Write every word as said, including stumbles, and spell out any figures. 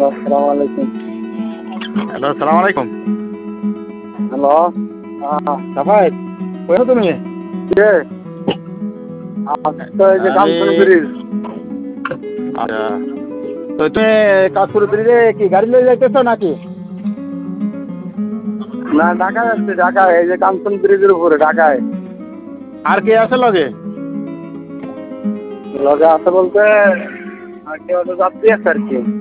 আসসালামু আলাইকুম। হ্যালো, আসসালামু আলাইকুম। হ্যালো। আ সাফায়েত, কই আছো তুমি? কে? আমি তো এই যে আমি কাঞ্চন ব্রিজ। আচ্ছা। তো তুমি কাশপুর ব্রিজে কি গাড়ি লয়ে যাইতেছো নাকি? না, ঢাকায় যাচ্ছি, ঢাকায়। এই যে কাঞ্চন ব্রিজের উপরে ঢাকায়। আর কে আছে লগে? লগে আছে বলতে আর কেউ তো যাত্রী আছে আর কি।